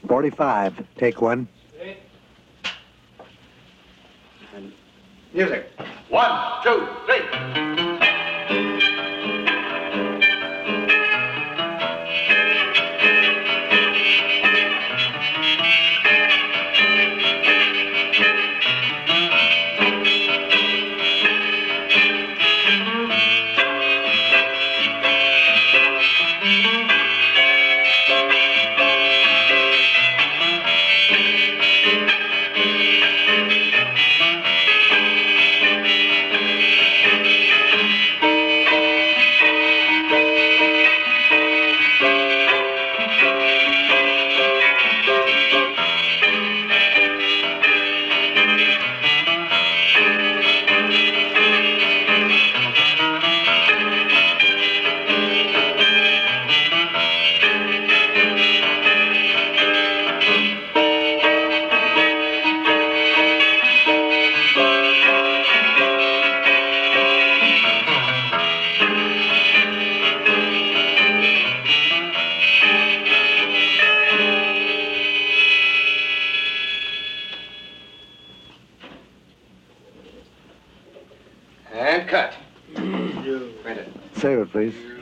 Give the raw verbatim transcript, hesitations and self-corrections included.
forty-five. Take one. And music. One, two, three. And cut. Print it. Save it, please.